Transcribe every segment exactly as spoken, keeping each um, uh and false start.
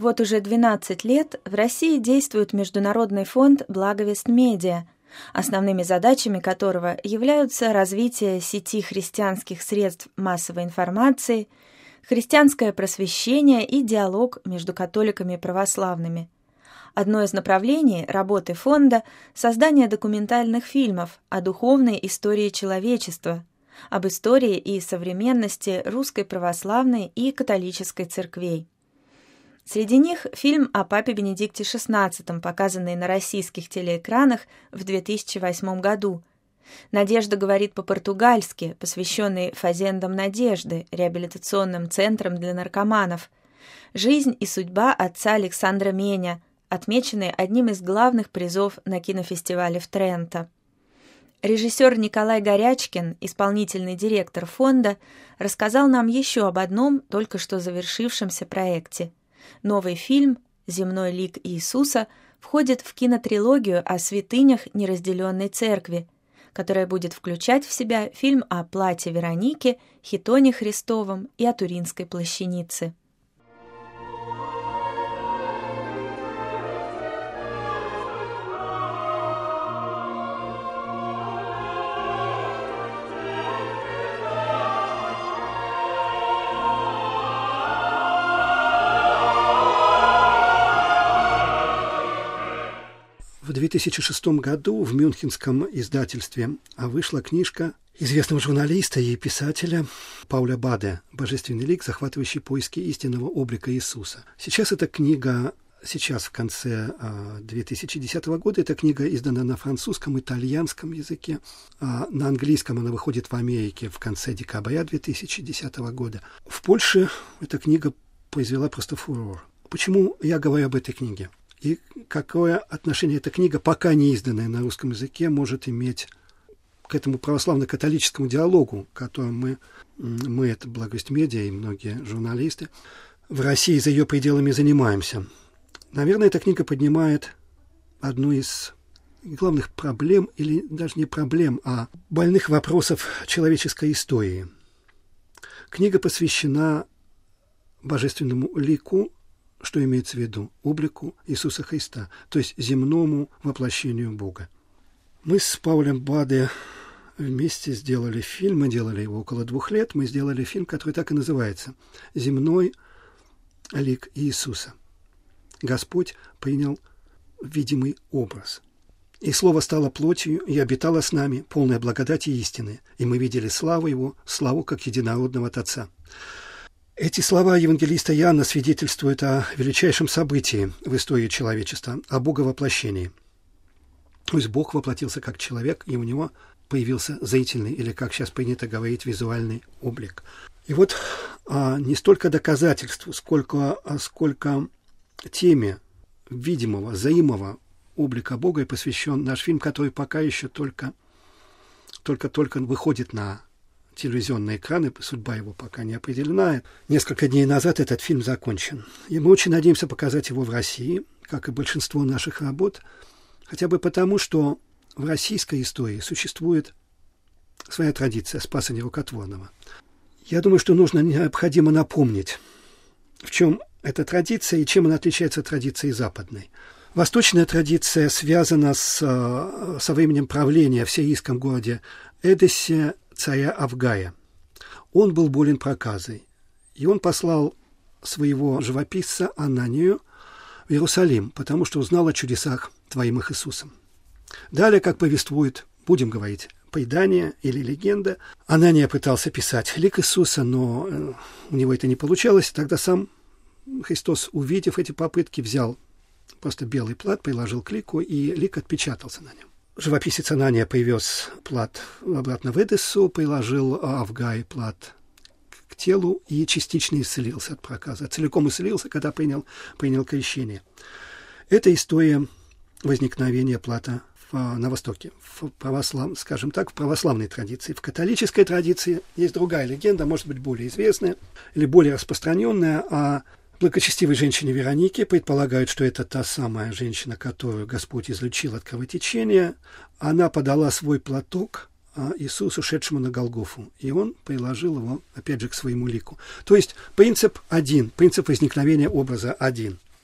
Вот уже двенадцать лет в России действует Международный фонд «Благовест Медиа», основными задачами которого являются развитие сети христианских средств массовой информации, христианское просвещение и диалог между католиками и православными. Одно из направлений работы фонда – создание документальных фильмов о духовной истории человечества, об истории и современности русской православной и католической церквей. Среди них фильм о папе Бенедикте шестнадцатом, показанный на российских телеэкранах в две тысячи восьмом году. «Надежда говорит по-португальски», посвященный фазендам Надежды, реабилитационным центрам для наркоманов. «Жизнь и судьба отца Александра Меня», отмеченный одним из главных призов на кинофестивале в Тренто. Режиссер Николай Горячкин, исполнительный директор фонда, рассказал нам еще об одном только что завершившемся проекте. Новый фильм «Земной лик Иисуса» входит в кинотрилогию о святынях неразделенной церкви, которая будет включать в себя фильм о плате Вероники, Хитоне Христовом и о Туринской плащанице. В две тысячи шестом году в мюнхенском издательстве вышла книжка известного журналиста и писателя Пауля Баде «Божественный лик, захватывающий поиски истинного облика Иисуса». Сейчас эта книга, сейчас в конце две тысячи десятого года, эта книга издана на французском, итальянском языке. На английском она выходит в Америке в конце декабря две тысячи десятого года. В Польше эта книга произвела просто фурор. Почему я говорю об этой книге? И какое отношение эта книга, пока не изданная на русском языке, может иметь к этому православно-католическому диалогу, которым мы, мы, это Благовест Медиа и многие журналисты, в России за ее пределами занимаемся. Наверное, эта книга поднимает одну из главных проблем, или даже не проблем, а больных вопросов человеческой истории. Книга посвящена божественному лику, что имеется в виду? Облику Иисуса Христа, то есть земному воплощению Бога. Мы с Паулем Баде вместе сделали фильм, мы делали его около двух лет, мы сделали фильм, который так и называется «Земной лик Иисуса». Господь принял видимый образ. «И Слово стало плотью и обитало с нами, полное благодати и истины, и мы видели славу Его, славу как единородного от Отца». Эти слова евангелиста Иоанна свидетельствуют о величайшем событии в истории человечества, о Боговоплощении. То есть Бог воплотился как человек, и у него появился зрительный, или, как сейчас принято говорить, визуальный облик. И вот а, не столько доказательств, сколько, а сколько теме видимого, зримого облика Бога и посвящен наш фильм, который пока еще только, только-только выходит на телевизионные экраны, судьба его пока не определена. Несколько дней назад этот фильм закончен. И мы очень надеемся показать его в России, как и большинство наших работ, хотя бы потому, что в российской истории существует своя традиция Спаса Нерукотворного. Я думаю, что нужно необходимо напомнить, в чем эта традиция и чем она отличается от традиции западной. Восточная традиция связана с, со временем правления в сирийском городе Эдессе царя Авгая. Он был болен проказой, и он послал своего живописца Ананию в Иерусалим, потому что узнал о чудесах, творимых Иисусом. Далее, как повествует, будем говорить, предание или легенда, Анания пытался писать лик Иисуса, но у него это не получалось. Тогда сам Христос, увидев эти попытки, взял просто белый плат, приложил к лику, и лик отпечатался на нем. Живописец Анания привез плат обратно в Эдессу, приложил Авгай плат к телу и частично исцелился от проказа. Целиком исцелился, когда принял, принял крещение. Это история возникновения плата в, на Востоке, в православ, скажем так, в православной традиции. В католической традиции есть другая легенда, может быть, более известная или более распространенная, о благочестивой женщине Веронике. Предполагают, что это та самая женщина, которую Господь излечил от кровотечения. Она подала свой платок Иисусу, шедшему на Голгофу, и он приложил его, опять же, к своему лику. То есть принцип один, принцип возникновения образа один.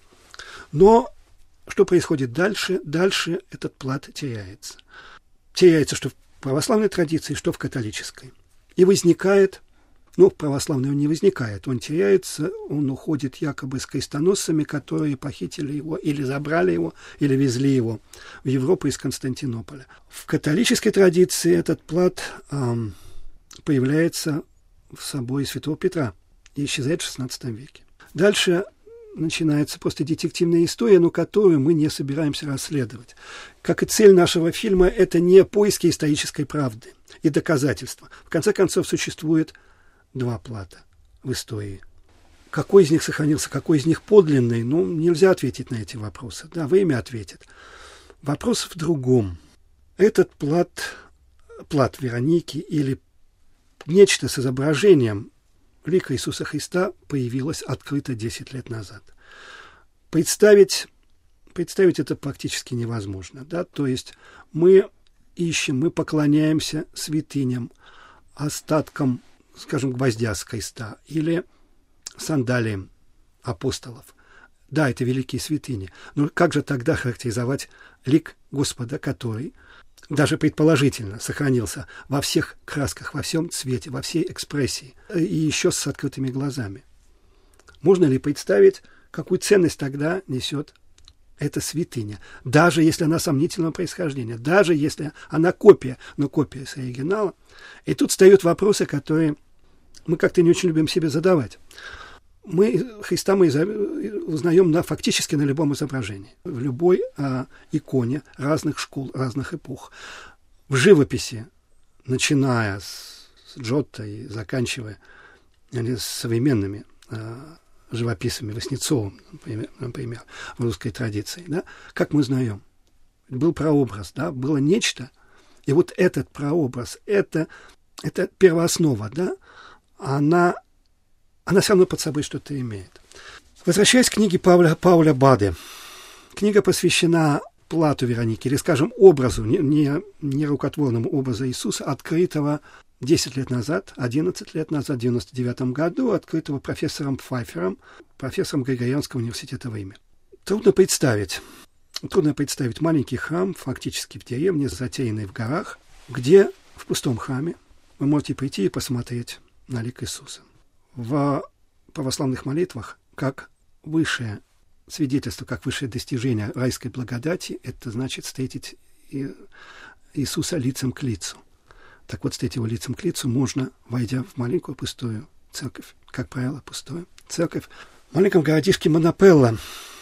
Но что происходит дальше? Дальше этот плат теряется. Теряется что в православной традиции, что в католической. И возникает, ну, в православной он не возникает, он теряется, он уходит якобы с крестоносцами, которые похитили его, или забрали его, или везли его в Европу из Константинополя. В католической традиции этот плат эм, появляется в соборе Святого Петра и исчезает в шестнадцатом веке. Дальше начинается просто детективная история, но которую мы не собираемся расследовать. Как и цель нашего фильма, это не поиски исторической правды и доказательства. В конце концов, существует два плата в истории. Какой из них сохранился, какой из них подлинный, ну, нельзя ответить на эти вопросы. Да, время ответит. Вопрос в другом. Этот плат, плат Вероники или нечто с изображением лика Иисуса Христа появилось открыто десять лет назад. Представить, представить это практически невозможно. Да? То есть мы ищем, мы поклоняемся святыням, остаткам, скажем, гвоздя с креста или сандалиям апостолов. Да, это великие святыни. Но как же тогда характеризовать лик Господа, который даже предположительно сохранился во всех красках, во всем цвете, во всей экспрессии, и еще с открытыми глазами? Можно ли представить, какую ценность тогда несет эта святыня, даже если она сомнительного происхождения, даже если она копия, но копия с оригинала? И тут встают вопросы, которые мы как-то не очень любим себе задавать. Мы Христа мы узнаем на, фактически на любом изображении, в любой а, иконе разных школ, разных эпох. В живописи, начиная с, с Джотто и заканчивая или с современными а, живописцами, Васнецовым, например, например, в русской традиции, да, как мы узнаем? Был прообраз, да, было нечто, и вот этот прообраз, это, это первооснова, да, она... она все равно под собой что-то имеет. Возвращаясь к книге Пауля, Пауля Баде. Книга посвящена плату Вероники, или, скажем, образу, не, не, не рукотворному образу Иисуса, открытого десять лет назад, одиннадцать лет назад, в девяносто девятом году, открытого профессором Пфайфером, профессором Григорианского университета в Риме. Трудно представить, трудно представить маленький храм, фактически в деревне, затерянный в горах, где в пустом храме вы можете прийти и посмотреть на лик Иисуса. В православных молитвах как высшее свидетельство, как высшее достижение райской благодати, это значит встретить Иисуса лицом к лицу. Так вот, встретить его лицом к лицу можно, войдя в маленькую пустую церковь, как правило, пустую церковь. В маленьком городишке Монопелло,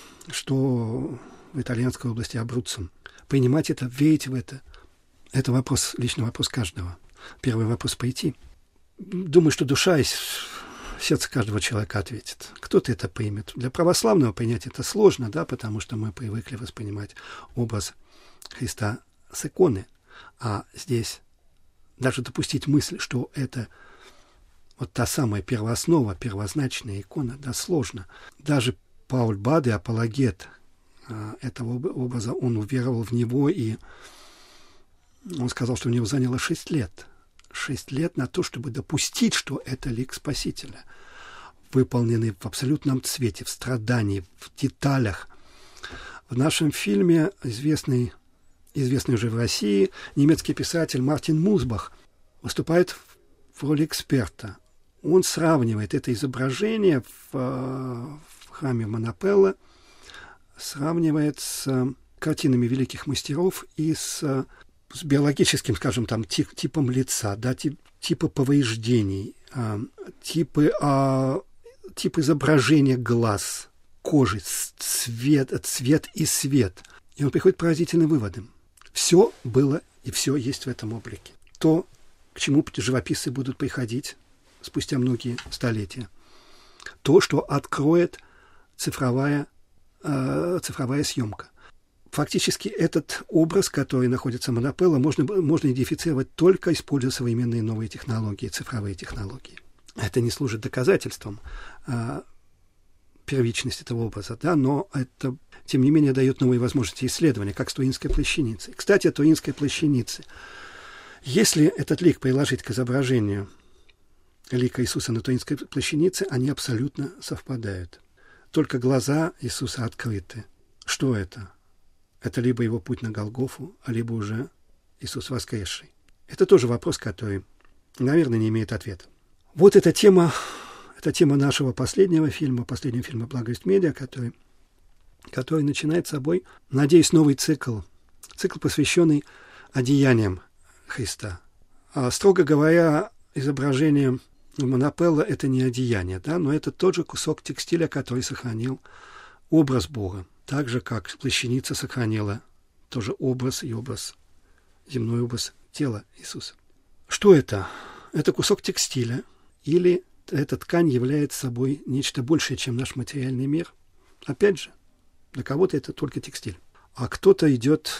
что в итальянской области Абруццо. Принимать это, верить в это, это вопрос, личный вопрос каждого. Первый вопрос — пойти. Думаю, что душа из сердца каждого человека ответит. Кто-то это примет. Для православного принять это сложно, да, потому что мы привыкли воспринимать образ Христа с иконы. А здесь даже допустить мысль, что это вот та самая первооснова, первозначная икона, да, сложно. Даже Пауль Баде, апологет этого образа, он уверовал в него, и он сказал, что у него заняло шесть лет. Шесть лет на то, чтобы допустить, что это лик Спасителя, выполненный в абсолютном цвете, в страдании, в деталях. В нашем фильме известный, известный уже в России немецкий писатель Мартин Мусбах выступает в роли эксперта. Он сравнивает это изображение в, в храме Монопелло, сравнивает с картинами великих мастеров и с с биологическим, скажем, там, тип, типом лица, да, тип, типа повреждений, э, типы, э, тип изображения глаз, кожи, цвет, цвет и свет. И он приходит к поразительным выводам. Все было и все есть в этом облике. То, к чему живописцы будут приходить спустя многие столетия. То, что откроет цифровая, э, цифровая съемка. Фактически этот образ, который находится в Монопелло, можно, можно идентифицировать только используя современные новые технологии, цифровые технологии. Это не служит доказательством а, первичности этого образа, да, но это, тем не менее, дает новые возможности исследования, как с Туринской плащаницей. Кстати, о Туринской плащанице. Если этот лик приложить к изображению лика Иисуса на Туринской плащанице, они абсолютно совпадают. Только глаза Иисуса открыты. что это? Это либо его путь на Голгофу, а либо уже Иисус воскресший. Это тоже вопрос, который, наверное, не имеет ответа. Вот эта тема, это тема нашего последнего фильма, последнего фильма «Благовесть Медиа», который, который начинает собой, надеюсь, новый цикл. Цикл, посвященный одеяниям Христа. А, строго говоря, изображение Монопелла – это не одеяние, да, но это тот же кусок текстиля, который сохранил образ Бога. Так же, как плащаница сохранила тоже образ и образ, земной образ тела Иисуса. Что это? Это кусок текстиля, или эта ткань является собой нечто большее, чем наш материальный мир? Опять же, для кого-то это только текстиль. А кто-то идет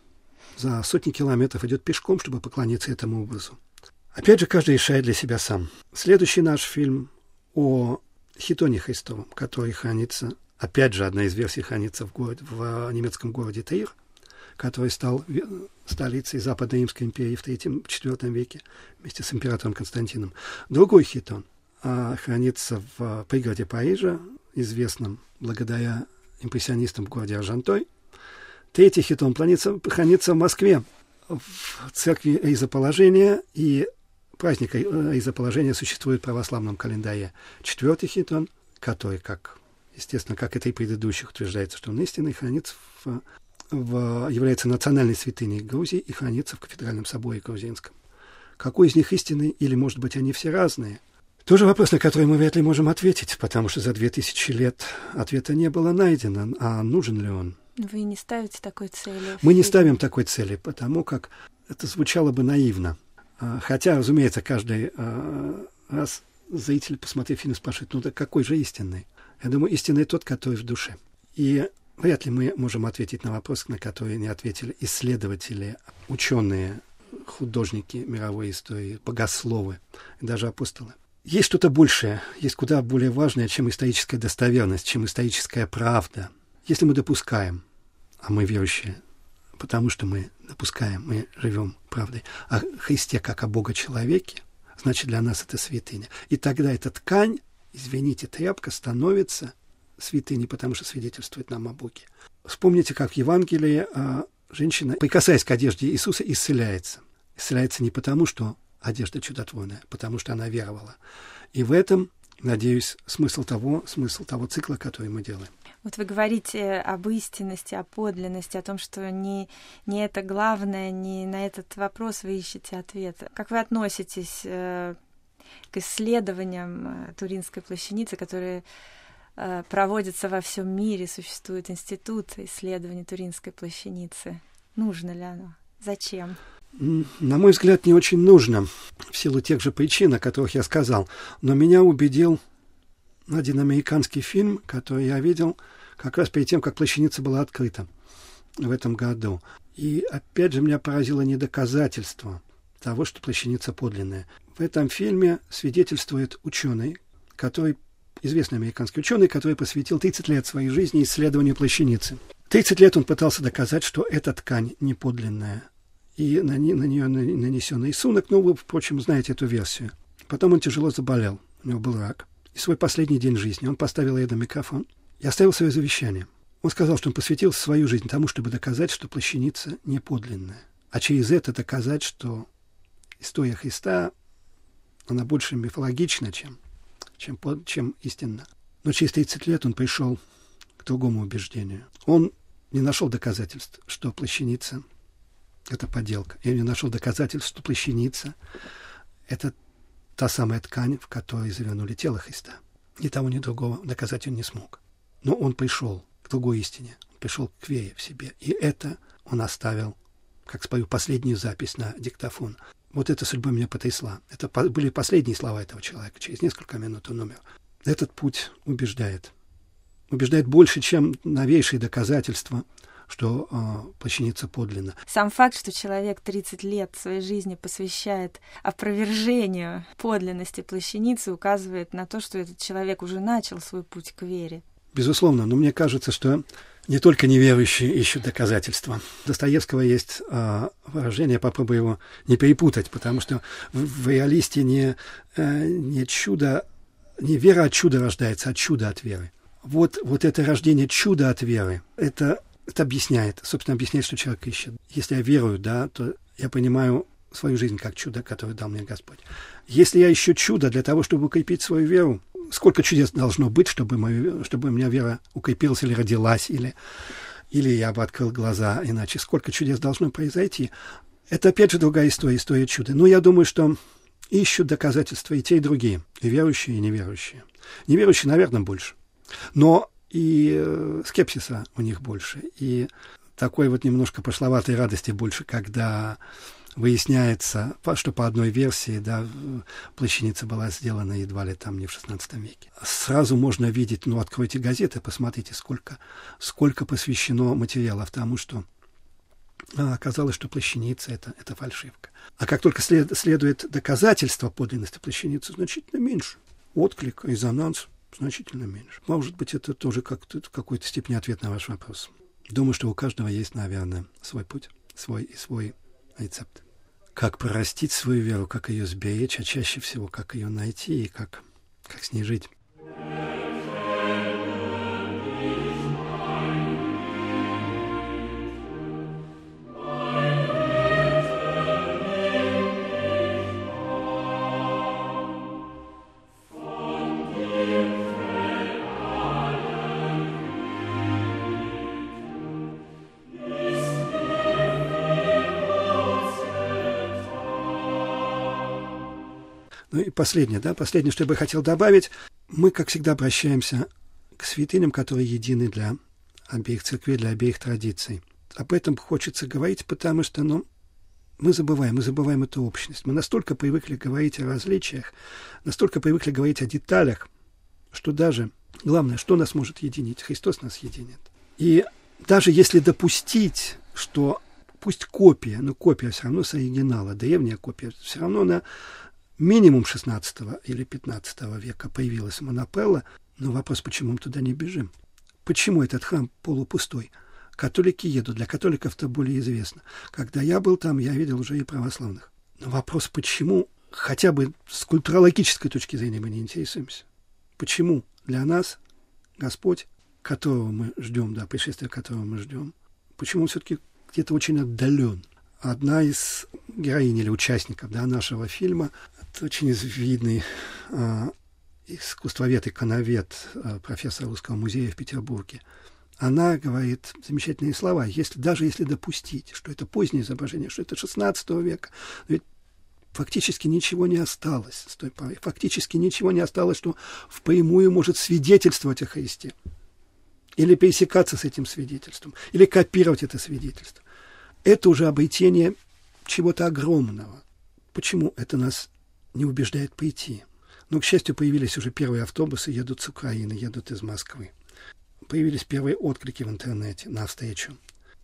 за сотни километров, идет пешком, чтобы поклониться этому образу. Опять же, каждый решает для себя сам. Следующий наш фильм о хитоне Христовом, который хранится, опять же, одна из версий хранится в, город, в немецком городе Тейр, который стал столицей Западной Римской империи в третьем-четвёртом веке вместе с императором Константином. Другой хитон а, хранится в пригороде Парижа, известном благодаря импрессионистам в городе Аржантой. Третий хитон хранится в Москве, в церкви Ризоположения, и праздник Ризоположения существует в православном календаре. Четвертый хитон, который, как, естественно, как и и предыдущих, утверждается, что он истинный, хранится в, в, является национальной святыней Грузии и хранится в кафедральном соборе грузинском. Какой из них истинный, или, может быть, они все разные? Тоже вопрос, на который мы вряд ли можем ответить, потому что за две тысячи лет ответа не было найдено, а нужен ли он? Вы не ставите такой цели? Мы не ставим такой цели, потому как это звучало бы наивно. Хотя, разумеется, каждый раз зритель, посмотрев фильм, спрашивает, ну так какой же истинный? Я думаю, истинный тот, который в душе. И вряд ли мы можем ответить на вопрос, на который не ответили исследователи, ученые, художники мировой истории, богословы и даже апостолы. Есть что-то большее, есть куда более важное, чем историческая достоверность, чем историческая правда. Если мы допускаем, а мы верующие, потому что мы допускаем, мы живем правдой о Христе как о Бога-человеке, значит, для нас это святыня. И тогда эта ткань, извините, тряпка становится святыней, потому что свидетельствует нам о Боге. Вспомните, как в Евангелии а, женщина, прикасаясь к одежде Иисуса, исцеляется. Исцеляется не потому, что одежда чудотворная, а потому что она веровала. И в этом, надеюсь, смысл того, смысл того цикла, который мы делаем. Вот вы говорите об истинности, о подлинности, о том, что не, не это главное, не на этот вопрос вы ищете ответ. Как вы относитесь э, к исследованиям э, Туринской плащаницы, которые э, проводятся во всем мире? Существует институт исследований Туринской плащаницы. Нужно ли оно? Зачем? На мой взгляд, не очень нужно, в силу тех же причин, о которых я сказал. Но меня убедил один американский фильм, который я видел как раз перед тем, как плащаница была открыта в этом году. И опять же меня поразило недоказательство того, что плащаница подлинная. В этом фильме свидетельствует ученый, который, известный американский ученый, который посвятил тридцать лет своей жизни исследованию плащаницы. тридцать лет он пытался доказать, что эта ткань не подлинная, и на, не, на нее нанесен рисунок. Ну, вы, впрочем, знаете эту версию. Потом он тяжело заболел, у него был рак. И свой последний день жизни он поставил рядом микрофон и оставил свое завещание. Он сказал, что он посвятил свою жизнь тому, чтобы доказать, что плащаница не подлинная. А через это доказать, что история Христа, она больше мифологична, чем, чем, чем истинна. Но через тридцать лет он пришел к другому убеждению. Он не нашел доказательств, что плащаница – это подделка. И он не нашел доказательств, что плащаница – это та самая ткань, в которой завернули тело Христа. Ни того, ни другого доказать он не смог. Но он пришел к другой истине, он пришел к вере в себе. И это он оставил, как спою, последнюю запись на диктофон. Вот эта судьба меня потрясла. Это были последние слова этого человека. Через несколько минут он умер. Этот путь убеждает. Убеждает больше, чем новейшие доказательства, что э, плащаница подлинна. Сам факт, что человек тридцать лет своей жизни посвящает опровержению подлинности плащаницы, указывает на то, что этот человек уже начал свой путь к вере. Безусловно, но мне кажется, что не только неверующие ищут доказательства. У Достоевского есть э, выражение, попробую его не перепутать, потому что в, в реалисте не, э, не чудо, не вера от чуда рождается, а чудо от веры. вот, вот это рождение чуда от веры, это, это объясняет, собственно, объясняет, что человек ищет. Если я верую, да, то я понимаю свою жизнь как чудо, которое дал мне Господь. Если я ищу чудо для того, чтобы укрепить свою веру, сколько чудес должно быть, чтобы, мою, чтобы у меня вера укрепилась или родилась, или, или я бы открыл глаза иначе. Сколько чудес должно произойти. Это, опять же, другая история, история чуда. Но я думаю, что ищут доказательства и те, и другие, и верующие, и неверующие. Неверующие, наверное, больше. Но и э, скепсиса у них больше, и такой вот немножко пошловатой радости больше, когда выясняется, что по одной версии, да, плащаница была сделана едва ли там не в шестнадцатом веке. Сразу можно видеть, ну, откройте газеты, посмотрите, сколько, сколько посвящено материалов тому, что а, оказалось, что плащаница это, — это фальшивка. А как только след, следует доказательство подлинности плащаницы, значительно меньше. Отклик, резонанс значительно меньше. Может быть, это тоже как-то, в какой-то степени ответ на ваш вопрос. Думаю, что у каждого есть, наверное, свой путь, свой и свой рецепт. Как прорастить свою веру, как ее сберечь, а чаще всего, как ее найти и как, как с ней жить. Ну и последнее, да, последнее, что я бы хотел добавить. Мы, как всегда, обращаемся к святыням, которые едины для обеих церквей, для обеих традиций. Об этом хочется говорить, потому что, ну, мы забываем, мы забываем эту общность. Мы настолько привыкли говорить о различиях, настолько привыкли говорить о деталях, что даже главное, что нас может единить? Христос нас единит. И даже если допустить, что пусть копия, но копия все равно с оригинала, древняя копия, все равно она минимум шестнадцатого или пятнадцатого века появилась Монопелла, но вопрос, почему мы туда не бежим? Почему этот храм полупустой? Католики едут, для католиков это более известно. Когда я был там, я видел уже и православных. Но вопрос, почему, хотя бы с культурологической точки зрения мы не интересуемся? Почему для нас Господь, которого мы ждем, да, пришествия которого мы ждем, почему он все-таки где-то очень отдален? Одна из героинь или участников, да, нашего фильма, это очень видный э, искусствовед, иконовед, э, профессор Русского музея в Петербурге. Она говорит замечательные слова. Если, даже если допустить, что это позднее изображение, что это шестнадцатого века, ведь фактически ничего не осталось с той поры. Фактически ничего не осталось, что впрямую может свидетельствовать о Христе. Или пересекаться с этим свидетельством, или копировать это свидетельство. Это уже обретение чего-то огромного. Почему это нас не убеждает пойти? Но, к счастью, появились уже первые автобусы, едут с Украины, едут из Москвы. Появились первые отклики в интернете навстречу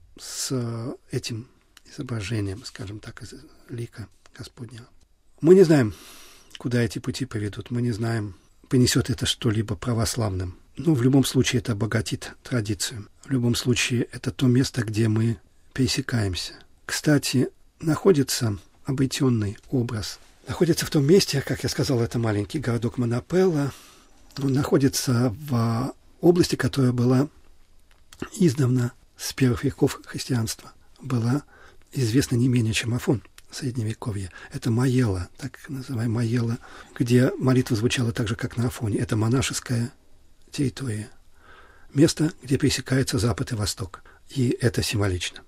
с этим изображением, скажем так, из лика Господнего. Мы не знаем, куда эти пути поведут, мы не знаем, принесет это что-либо православным. Но в любом случае это обогатит традицию. В любом случае это то место, где мы пересекаемся. Кстати, находится обретенный образ. Находится в том месте, как я сказал, это маленький городок Монопелла. Он находится в области, которая была издавна с первых веков христианства. Была известна не менее, чем Афон Средневековья. Это Майела, так называемая Майела, где молитва звучала так же, как на Афоне. Это монашеская территория. Место, где пересекается Запад и Восток. И это символично.